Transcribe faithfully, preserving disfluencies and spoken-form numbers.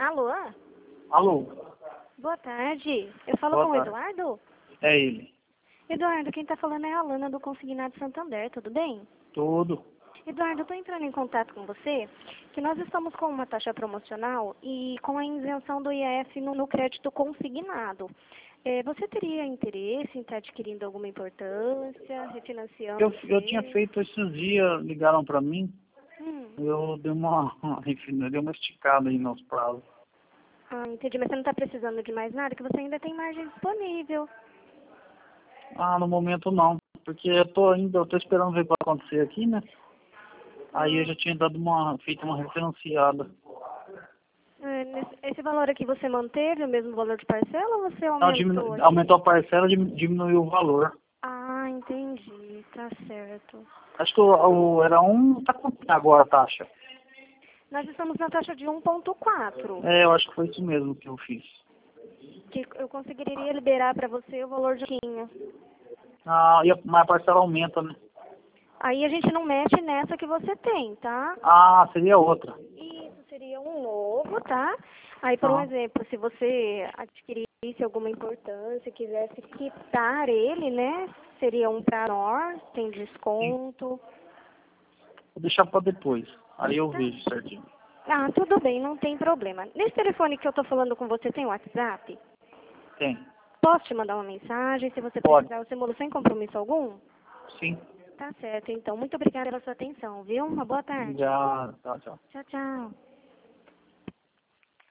Alô? Alô? Boa tarde. Eu falo Boa com o tarde. Eduardo? É ele. Eduardo, quem está falando é a Alana do Consignado Santander, tudo bem? Tudo. Eduardo, eu estou entrando em contato com você, que nós estamos com uma taxa promocional e com a isenção do I F no, no crédito consignado. É, você teria interesse em estar adquirindo alguma importância, refinanciando Eu, o eu tinha seu? feito esses dias, ligaram para mim, Hum. eu dei uma, enfim, eu dei uma esticada aí nos prazos. Ah, entendi, mas você não está precisando de mais nada, que você ainda tem margem disponível. Ah, no momento não, porque eu tô ainda, eu tô esperando ver o que vai acontecer aqui, né? Aí eu já tinha dado uma, feito uma referenciada. É, nesse- esse valor aqui você manteve o mesmo valor de parcela ou você Não, diminu, aumentou aqui? aumentou a parcela, dim- diminuiu o valor. Ah, entendi, tá certo. Acho que o, o- era um, tá quanto agora a taxa? Nós estamos na taxa de um ponto quatro, É, eu acho que foi isso mesmo que eu fiz. que eu conseguiria liberar para você o valor de quinho. Ah, e a, mas a parcela aumenta, né? Aí a gente não mexe nessa que você tem, tá? Ah, seria outra. Isso seria um novo, tá? Aí, por um Aham. exemplo, se você adquirisse alguma importância, quisesse quitar ele, né? Seria um pra nós, tem desconto. Vou deixar para depois. Aí eu Tá. vejo certinho. Ah, tudo bem, não tem problema. Nesse telefone que eu tô falando com você, tem WhatsApp? Tem. Posso te mandar uma mensagem? Se você Pode. precisar, eu simulo sem compromisso algum? Sim. Tá certo, então. Muito obrigada pela sua atenção, viu? Uma boa tarde. Já. Tchau, tchau. Tchau, tchau.